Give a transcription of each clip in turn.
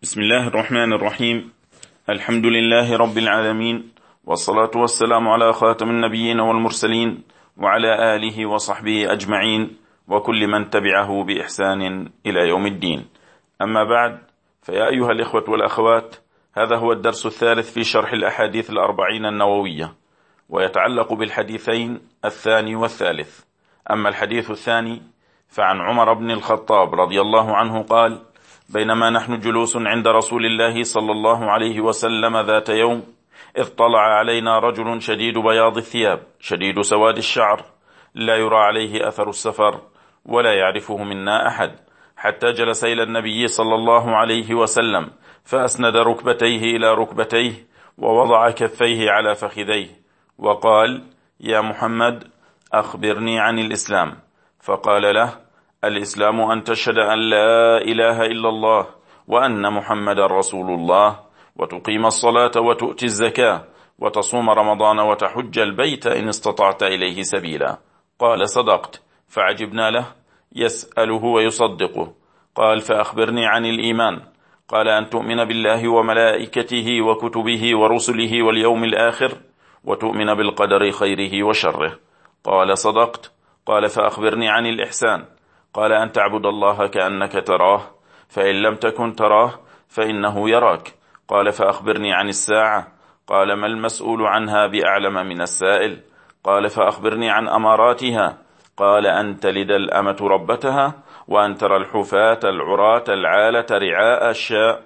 بسم الله الرحمن الرحيم. الحمد لله رب العالمين، والصلاة والسلام على خاتم النبيين والمرسلين، وعلى آله وصحبه أجمعين، وكل من تبعه بإحسان إلى يوم الدين. أما بعد، فيا أيها الإخوة والأخوات، هذا هو الدرس الثالث في شرح الأحاديث الأربعين النووية، ويتعلق بالحديثين الثاني والثالث. أما الحديث الثاني فعن عمر بن الخطاب رضي الله عنه قال: بينما نحن جلوس عند رسول الله صلى الله عليه وسلم ذات يوم، إذ طلع علينا رجل شديد بياض الثياب شديد سواد الشعر، لا يرى عليه أثر السفر، ولا يعرفه منا أحد، حتى جلس إلى النبي صلى الله عليه وسلم، فأسند ركبتيه إلى ركبتيه، ووضع كفيه على فخذيه، وقال: يا محمد، أخبرني عن الإسلام. فقال له: الإسلام أن تشهد أن لا إله إلا الله وأن محمد رسول الله، وتقيم الصلاة وتؤتي الزكاة، وتصوم رمضان، وتحج البيت إن استطعت إليه سبيلا. قال: صدقت. فعجبنا له، يسأله ويصدقه. قال: فأخبرني عن الإيمان. قال: أن تؤمن بالله وملائكته وكتبه ورسله واليوم الآخر، وتؤمن بالقدر خيره وشره. قال: صدقت. قال: فأخبرني عن الإحسان. قال: أن تعبد الله كأنك تراه، فإن لم تكن تراه فإنه يراك. قال: فأخبرني عن الساعة. قال: ما المسؤول عنها بأعلم من السائل. قال: فأخبرني عن أماراتها. قال: أن تلد الأمة ربتها، وأن ترى الحفاة العراة العالة رعاء الشاء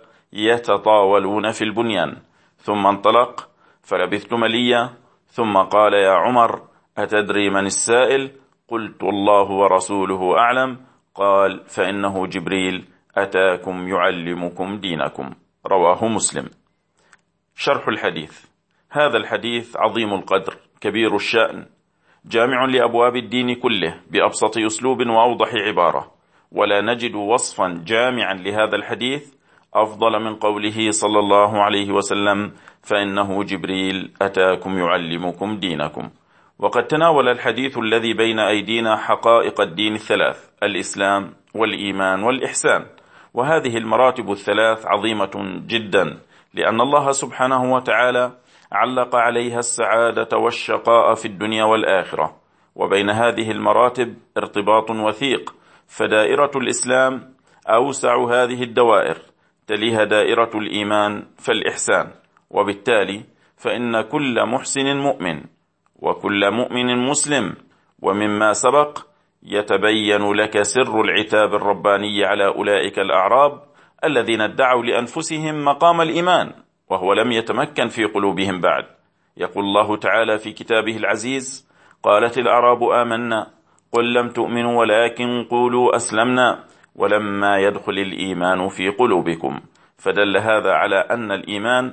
يتطاولون في البنيان. ثم انطلق، فلبثت مليا، ثم قال: يا عمر، أتدري من السائل؟ قلت: الله ورسوله أعلم. قال: فإنه جبريل أتاكم يعلمكم دينكم. رواه مسلم. شرح الحديث. هذا الحديث عظيم القدر كبير الشأن، جامع لأبواب الدين كله بأبسط أسلوب وأوضح عبارة، ولا نجد وصفا جامعا لهذا الحديث أفضل من قوله صلى الله عليه وسلم: فإنه جبريل أتاكم يعلمكم دينكم. وقد تناول الحديث الذي بين أيدينا حقائق الدين الثلاث: الإسلام والإيمان والإحسان. وهذه المراتب الثلاث عظيمة جدا، لأن الله سبحانه وتعالى علق عليها السعادة والشقاء في الدنيا والآخرة، وبين هذه المراتب ارتباط وثيق، فدائرة الإسلام أوسع هذه الدوائر، تليها دائرة الإيمان فالإحسان، وبالتالي فإن كل محسن مؤمن، وكل مؤمن مسلم. ومما سبق يتبين لك سر العتاب الرباني على أولئك الأعراب الذين ادعوا لأنفسهم مقام الإيمان وهو لم يتمكن في قلوبهم بعد. يقول الله تعالى في كتابه العزيز: قالت الأعراب آمنا قل لم تؤمنوا ولكن قولوا أسلمنا ولما يدخل الإيمان في قلوبكم. فدل هذا على أن الإيمان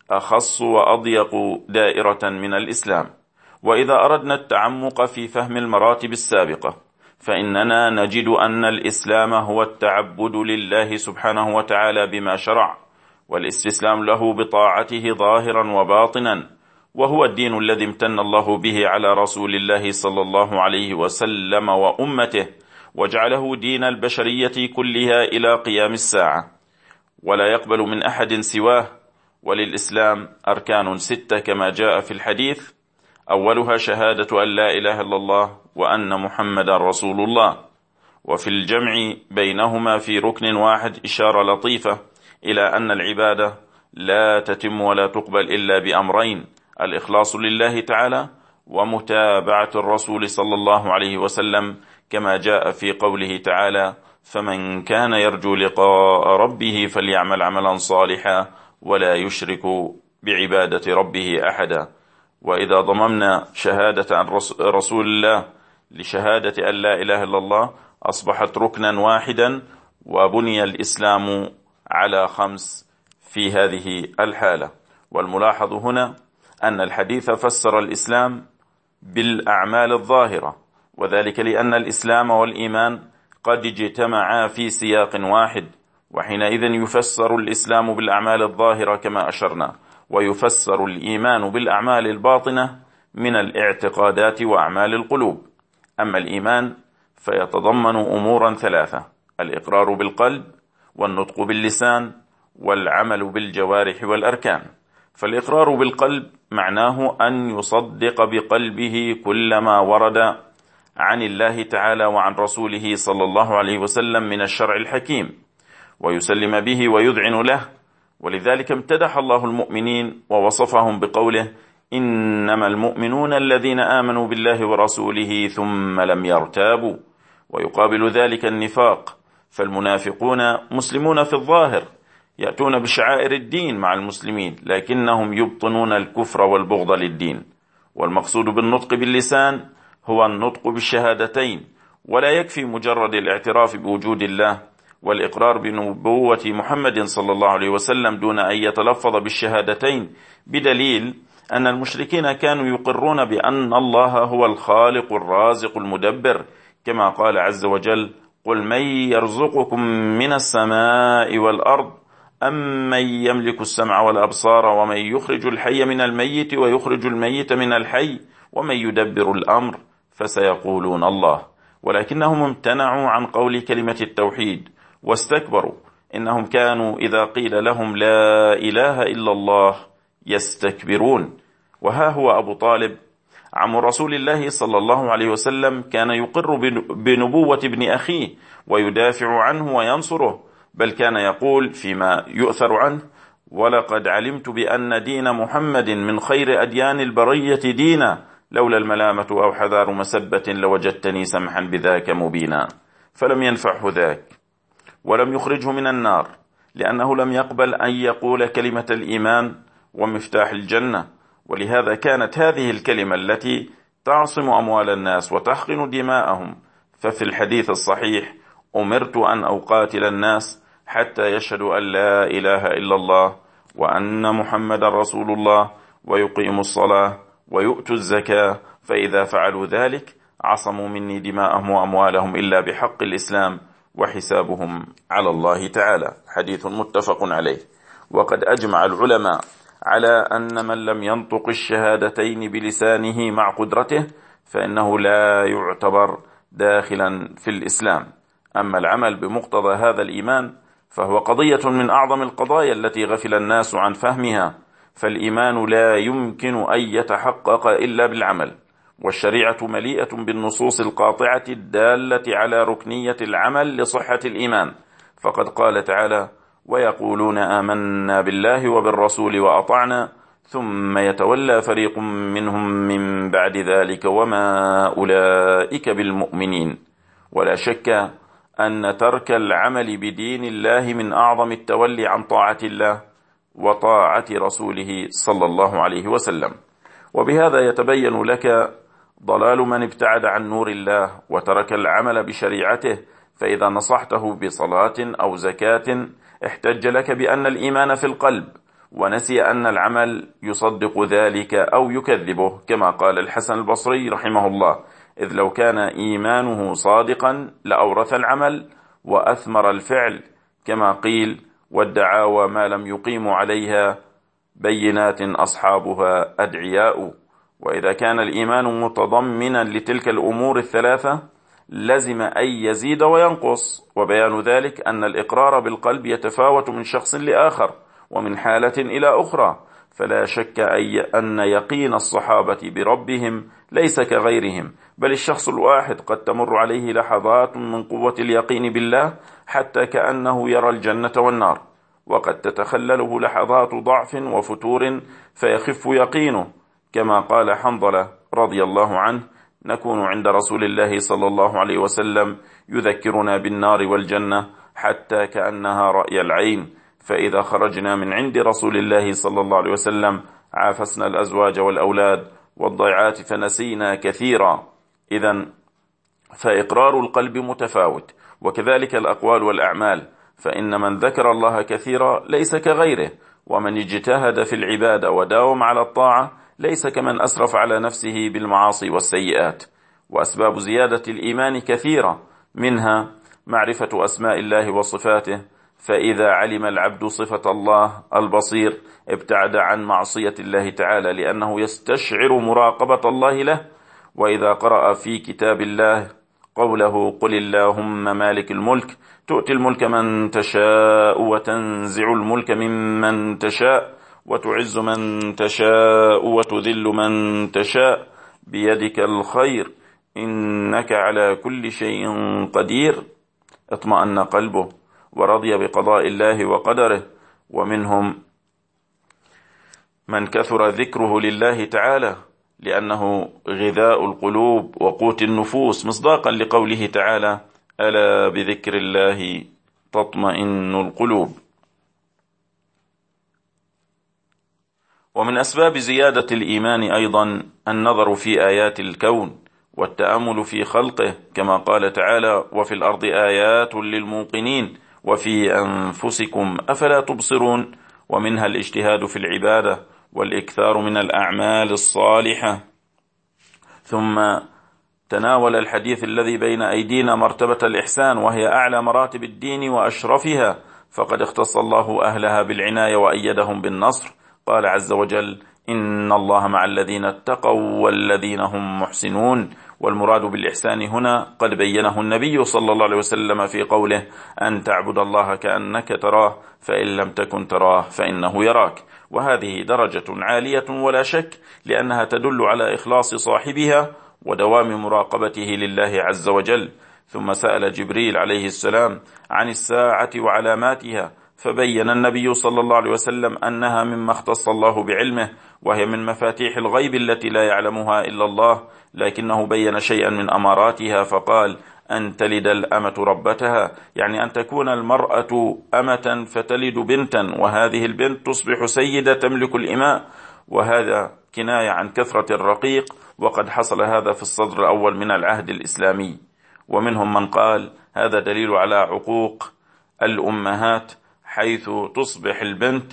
أخص وأضيق دائرة من الإسلام. وإذا أردنا التعمق في فهم المراتب السابقة، فإننا نجد أن الإسلام هو التعبد لله سبحانه وتعالى بما شرع، والاستسلام له بطاعته ظاهرا وباطنا، وهو الدين الذي امتن الله به على رسول الله صلى الله عليه وسلم وأمته، وجعله دين البشرية كلها إلى قيام الساعة، ولا يقبل من أحد سواه. وللإسلام أركان 6 كما جاء في الحديث: أولها شهادة أن لا إله إلا الله وأن محمد رسول الله. وفي الجمع بينهما في ركن واحد إشارة لطيفة إلى أن العبادة لا تتم ولا تقبل إلا بأمرين: الإخلاص لله تعالى، ومتابعة الرسول صلى الله عليه وسلم، كما جاء في قوله تعالى: فمن كان يرجو لقاء ربه فليعمل عملا صالحا ولا يشرك بعبادة ربه أحدا. وإذا ضممنا شهادة عن رسول الله لشهادة أن لا إله إلا الله أصبحت ركنا واحدا، وبني الإسلام على 5 في هذه الحالة. والملاحظ هنا أن الحديث فسر الإسلام بالأعمال الظاهرة، وذلك لأن الإسلام والإيمان قد اجتمعا في سياق واحد، وحينئذ يفسر الإسلام بالأعمال الظاهرة كما أشرنا، ويفسر الإيمان بالأعمال الباطنة من الاعتقادات وأعمال القلوب. أما الإيمان فيتضمن أمورا 3: الإقرار بالقلب، والنطق باللسان، والعمل بالجوارح والأركان. فالإقرار بالقلب معناه أن يصدق بقلبه كل ما ورد عن الله تعالى وعن رسوله صلى الله عليه وسلم من الشرع الحكيم، ويسلم به ويذعن له. ولذلك امتدح الله المؤمنين ووصفهم بقوله: إنما المؤمنون الذين آمنوا بالله ورسوله ثم لم يرتابوا. ويقابل ذلك النفاق، فالمنافقون مسلمون في الظاهر، يأتون بشعائر الدين مع المسلمين، لكنهم يبطنون الكفر والبغض للدين. والمقصود بالنطق باللسان هو النطق بالشهادتين، ولا يكفي مجرد الاعتراف بوجود الله والإقرار بنبوة محمد صلى الله عليه وسلم دون أن يتلفظ بالشهادتين، بدليل أن المشركين كانوا يقرون بأن الله هو الخالق الرازق المدبر، كما قال عز وجل: قل من يرزقكم من السماء والأرض أم من يملك السمع والأبصار ومن يخرج الحي من الميت ويخرج الميت من الحي ومن يدبر الأمر، فسيقولون الله. ولكنهم امتنعوا عن قول كلمة التوحيد واستكبروا. إنهم كانوا إذا قيل لهم لا إله إلا الله يستكبرون. وها هو أبو طالب عم رسول الله صلى الله عليه وسلم كان يقر بنبوة ابن أخيه ويدافع عنه وينصره، بل كان يقول فيما يؤثر عنه: ولقد علمت بأن دين محمد من خير أديان البرية دينا، لولا الملامة أو حذار مسبة لوجدتني سمحا بذاك مبينا. فلم ينفعه ذاك ولم يخرجه من النار، لأنه لم يقبل أن يقول كلمة الإيمان ومفتاح الجنة. ولهذا كانت هذه الكلمة التي تعصم أموال الناس وتحقن دماءهم. ففي الحديث الصحيح: أمرت أن أقاتل الناس حتى يشهدوا أن لا إله إلا الله وأن محمد رسول الله ويقيموا الصلاة ويؤتوا الزكاة، فإذا فعلوا ذلك عصموا مني دماءهم وأموالهم إلا بحق الإسلام وحسابهم على الله تعالى. حديث متفق عليه. وقد أجمع العلماء على أن من لم ينطق الشهادتين بلسانه مع قدرته فإنه لا يعتبر داخلا في الإسلام. أما العمل بمقتضى هذا الإيمان فهو قضية من أعظم القضايا التي غفل الناس عن فهمها، فالإيمان لا يمكن أن يتحقق إلا بالعمل. والشريعة مليئة بالنصوص القاطعة الدالة على ركنية العمل لصحة الإيمان. فقد قال تعالى: ويقولون آمنا بالله وبالرسول وأطعنا ثم يتولى فريق منهم من بعد ذلك وما أولئك بالمؤمنين. ولا شك أن ترك العمل بدين الله من أعظم التولي عن طاعة الله وطاعة رسوله صلى الله عليه وسلم. وبهذا يتبين لك ضلال من ابتعد عن نور الله وترك العمل بشريعته. فإذا نصحته بصلاة أو زكاة احتج لك بأن الإيمان في القلب، ونسي أن العمل يصدق ذلك أو يكذبه، كما قال الحسن البصري رحمه الله: إذ لو كان إيمانه صادقا لأورث العمل وأثمر الفعل، كما قيل: والدعاوى ما لم يقيموا عليها بينات أصحابها أدعياء. وإذا كان الإيمان متضمنا لتلك الأمور الثلاثة لزم أن يزيد وينقص. وبيان ذلك أن الإقرار بالقلب يتفاوت من شخص لآخر ومن حالة إلى أخرى، فلا شك أن يقين الصحابة بربهم ليس كغيرهم، بل الشخص الواحد قد تمر عليه لحظات من قوة اليقين بالله حتى كأنه يرى الجنة والنار، وقد تتخلله لحظات ضعف وفتور فيخف يقينه، كما قال حنظلة رضي الله عنه: نكون عند رسول الله صلى الله عليه وسلم يذكرنا بالنار والجنة حتى كأنها رأي العين، فإذا خرجنا من عند رسول الله صلى الله عليه وسلم عافسنا الأزواج والأولاد والضيعات فنسينا كثيرا. إذن فإقرار القلب متفاوت، وكذلك الأقوال والأعمال، فإن من ذكر الله كثيرا ليس كغيره، ومن اجتهد في العبادة وداوم على الطاعة ليس كمن أسرف على نفسه بالمعاصي والسيئات. وأسباب زيادة الإيمان كثيرة، منها معرفة أسماء الله وصفاته، فإذا علم العبد صفة الله البصير ابتعد عن معصية الله تعالى لأنه يستشعر مراقبة الله له. وإذا قرأ في كتاب الله قوله قل اللهم مالك الملك تؤتي الملك من تشاء وتنزع الملك ممن تشاء وتعز من تشاء وتذل من تشاء بيدك الخير إنك على كل شيء قدير. اطمأن قلبه ورضي بقضاء الله وقدره. ومنهم من كثر ذكره لله تعالى لأنه غذاء القلوب وقوت النفوس، مصداقا لقوله تعالى ألا بذكر الله تطمئن القلوب. ومن أسباب زيادة الإيمان أيضا النظر في آيات الكون والتأمل في خلقه، كما قال تعالى وفي الأرض آيات للموقنين وفي أنفسكم أفلا تبصرون. ومنها الاجتهاد في العبادة والإكثار من الأعمال الصالحة. ثم تناول الحديث الذي بين أيدينا مرتبة الإحسان، وهي أعلى مراتب الدين وأشرفها، فقد اختص الله أهلها بالعناية وأيدهم بالنصر. قال عز وجل إن الله مع الذين اتقوا والذين هم محسنون. والمراد بالإحسان هنا قد بينه النبي صلى الله عليه وسلم في قوله أن تعبد الله كأنك تراه فإن لم تكن تراه فإنه يراك. وهذه درجة عالية ولا شك، لأنها تدل على إخلاص صاحبها ودوام مراقبته لله عز وجل. ثم سأل جبريل عليه السلام عن الساعة وعلاماتها، فبين النبي صلى الله عليه وسلم أنها مما اختص الله بعلمه، وهي من مفاتيح الغيب التي لا يعلمها إلا الله، لكنه بين شيئا من أماراتها فقال أن تلد الأمة ربتها، يعني أن تكون المرأة أمة فتلد بنتا، وهذه البنت تصبح سيدة تملك الإماء، وهذا كناية عن كثرة الرقيق، وقد حصل هذا في الصدر الأول من العهد الإسلامي. ومنهم من قال هذا دليل على عقوق الأمهات، حيث تصبح البنت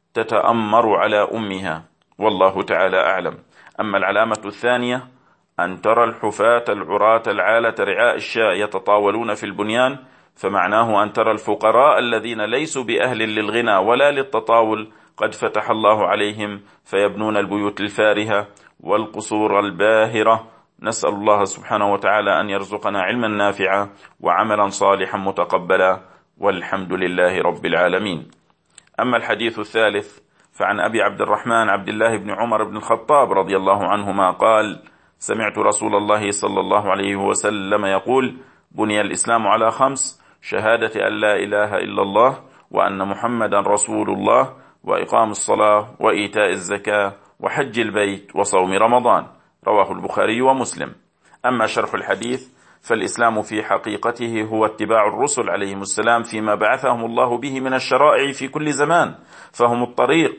تتأمر على أمها، والله تعالى أعلم. أما العلامة الثانية أن ترى الحفاة العراة العالة رعاء الشاء يتطاولون في البنيان، فمعناه أن ترى الفقراء الذين ليسوا بأهل للغنى ولا للتطاول قد فتح الله عليهم فيبنون البيوت الفارهة والقصور الباهرة. نسأل الله سبحانه وتعالى أن يرزقنا علما نافعا وعملا صالحا متقبلا، والحمد لله رب العالمين. أما الحديث الثالث فعن أبي عبد الرحمن عبد الله بن عمر بن الخطاب رضي الله عنهما قال سمعت رسول الله صلى الله عليه وسلم يقول بني الإسلام على 5: شهادة أن لا إله إلا الله وأن محمدا رسول الله وإقام الصلاة وإيتاء الزكاة وحج البيت وصوم رمضان. رواه البخاري ومسلم. أما شرح الحديث فالإسلام في حقيقته هو اتباع الرسل عليهم السلام فيما بعثهم الله به من الشرائع في كل زمان، فهم الطريق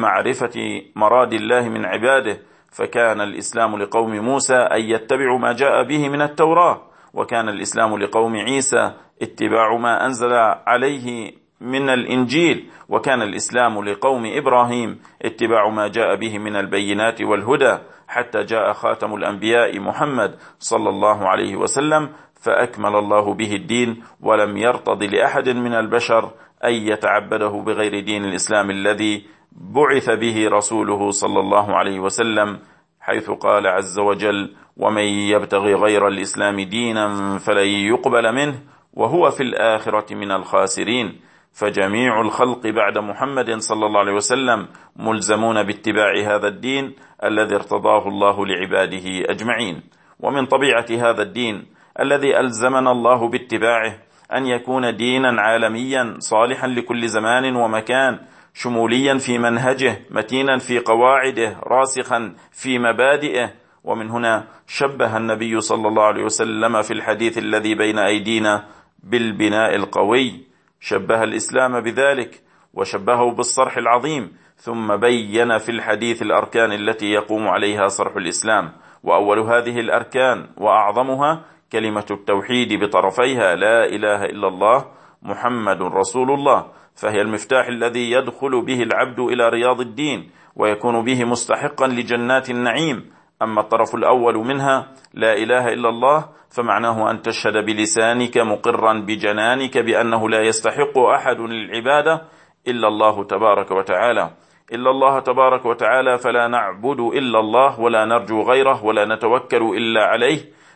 لمعرفة مراد الله من عباده. فكان الإسلام لقوم موسى أن يتبعوا ما جاء به من التوراة، وكان الإسلام لقوم عيسى اتباع ما أنزل عليه من الإنجيل، وكان الإسلام لقوم إبراهيم اتباع ما جاء به من البينات والهدى، حتى جاء خاتم الأنبياء محمد صلى الله عليه وسلم فأكمل الله به الدين، ولم يرتض لأحد من البشر أن يتعبده بغير دين الإسلام الذي بعث به رسوله صلى الله عليه وسلم، حيث قال عز وجل ومن يبتغي غير الإسلام دينا فلن يقبل منه وهو في الآخرة من الخاسرين. فجميع الخلق بعد محمد صلى الله عليه وسلم ملزمون باتباع هذا الدين الذي ارتضاه الله لعباده أجمعين. ومن طبيعة هذا الدين الذي ألزمنا الله باتباعه أن يكون دينا عالميا صالحا لكل زمان ومكان، شموليا في منهجه، متينا في قواعده، راسخا في مبادئه. ومن هنا شبه النبي صلى الله عليه وسلم في الحديث الذي بين أيدينا بالبناء القوي، شبه الإسلام بذلك وشبهه بالصرح العظيم، ثم بين في الحديث الأركان التي يقوم عليها صرح الإسلام. وأول هذه الأركان وأعظمها كلمة التوحيد بطرفيها لا إله إلا الله محمد رسول الله، فهي المفتاح الذي يدخل به العبد إلى رياض الدين ويكون به مستحقا لجنات النعيم. أما الطرف الأول منها لا إله إلا الله فمعناه أن تشهد بلسانك مقرا بجنانك بأنه لا يستحق أحد للعبادة إلا الله تبارك وتعالى، إلا الله تبارك وتعالى، فلا نعبد إلا الله ولا نرجو غيره ولا نتوكل إلا عليه،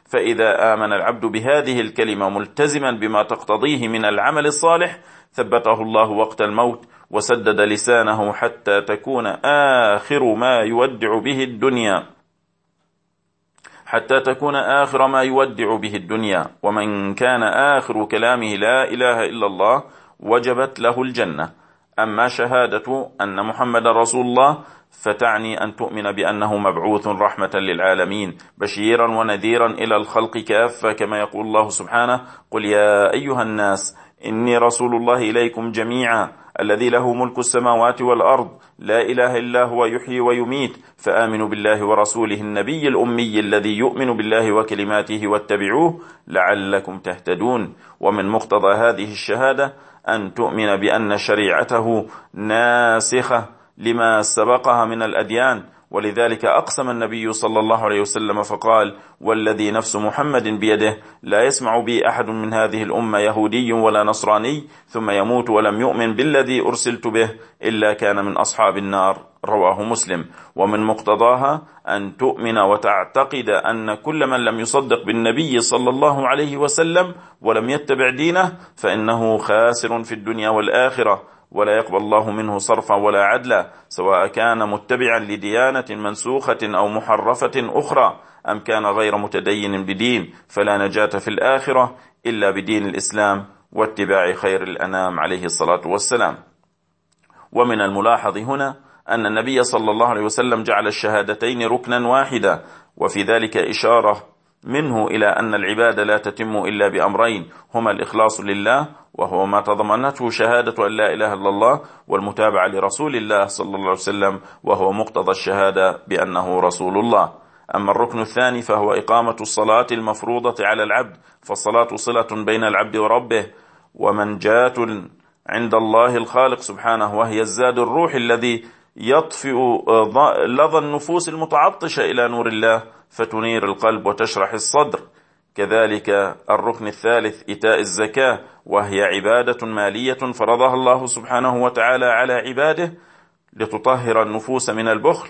فإذا آمن العبد بهذه الكلمة ملتزما بما تقتضيه من العمل الصالح ثبته الله وقت الموت وسدد لسانه حتى تكون آخر ما يودع به الدنيا ومن كان آخر كلامه لا إله إلا الله وجبت له الجنة. أما شهادة أن محمد رسول الله فتعني أن تؤمن بأنه مبعوث رحمة للعالمين بشيرا ونذيرا إلى الخلق كافة، كما يقول الله سبحانه: قل يا أيها الناس إني رسول الله إليكم جميعا الذي له ملك السماوات والأرض لا إله إلا هو يحيي ويميت فآمنوا بالله ورسوله النبي الأمي الذي يؤمن بالله وكلماته واتبعوه لعلكم تهتدون. ومن مقتضى هذه الشهادة أن تؤمن بأن شريعته ناسخة لما سبقها من الأديان، ولذلك أقسم النبي صلى الله عليه وسلم فقال: والذي نفس محمد بيده لا يسمع بي أحد من هذه الأمة يهودي ولا نصراني ثم يموت ولم يؤمن بالذي أرسلت به إلا كان من أصحاب النار، رواه مسلم. ومن مقتضاها أن تؤمن وتعتقد أن كل من لم يصدق بالنبي صلى الله عليه وسلم ولم يتبع دينه فإنه خاسر في الدنيا والآخرة، ولا يقبل الله منه صرفا ولا عدلا، سواء كان متبعا لديانة منسوخة أو محرفة أخرى أم كان غير متدين بدين، فلا نجاة في الآخرة إلا بدين الإسلام واتباع خير الأنام عليه الصلاة والسلام. ومن الملاحظ هنا أن النبي صلى الله عليه وسلم جعل الشهادتين ركنا واحدا، وفي ذلك إشارة منه إلى أن العبادة لا تتم إلا بأمرين هما الإخلاص لله وهو ما تضمنته شهادة أن لا إله إلا الله، والمتابعة لرسول الله صلى الله عليه وسلم وهو مقتضى الشهادة بأنه رسول الله. أما الركن الثاني فهو إقامة الصلاة المفروضة على العبد، فالصلاة صلة بين العبد وربه ومنجاة عند الله الخالق سبحانه، وهي الزاد الروح الذي يطفئ لظى النفوس المتعطشة إلى نور الله فتنير القلب وتشرح الصدر. كذلك الركن الثالث إيتاء الزكاة، وهي عبادة مالية فرضها الله سبحانه وتعالى على عباده لتطهر النفوس من البخل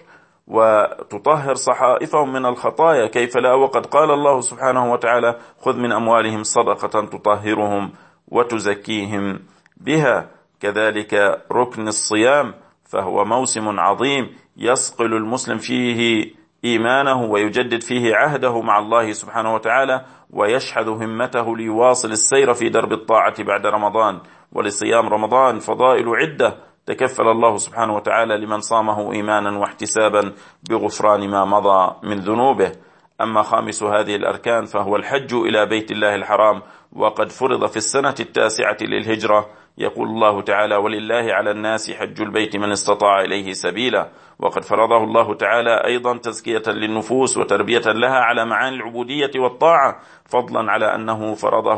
وتطهر صحائفهم من الخطايا، كيف لا وقد قال الله سبحانه وتعالى: خذ من أموالهم صدقة تطهرهم وتزكيهم بها. كذلك ركن الصيام، فهو موسم عظيم يصقل المسلم فيه إيمانه ويجدد فيه عهده مع الله سبحانه وتعالى ويشحذ همته ليواصل السير في درب الطاعة بعد رمضان. ولصيام رمضان فضائل عدة تكفل الله سبحانه وتعالى لمن صامه إيمانا واحتسابا بغفران ما مضى من ذنوبه. أما خامس هذه الأركان فهو الحج إلى بيت الله الحرام، وقد فرض في السنة 9 للهجرة. يقول الله تعالى: ولله على الناس حج البيت من استطاع إليه سبيلا. وقد فرضه الله تعالى أيضا تزكية للنفوس وتربية لها على معاني العبودية والطاعة، فضلا على أنه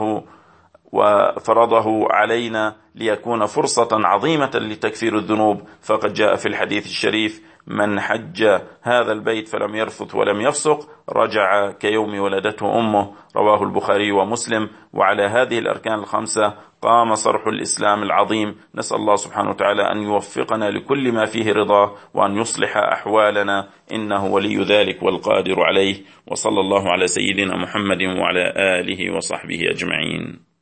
فرضه علينا ليكون فرصة عظيمة لتكفير الذنوب. فقد جاء في الحديث الشريف: من حج هذا البيت فلم يرفث ولم يفسق رجع كيوم ولدته أمه، رواه البخاري ومسلم. وعلى هذه الأركان الخمسة قام صرح الإسلام العظيم. نسأل الله سبحانه وتعالى أن يوفقنا لكل ما فيه رضاه وأن يصلح أحوالنا، إنه ولي ذلك والقادر عليه. وصلى الله على سيدنا محمد وعلى آله وصحبه أجمعين.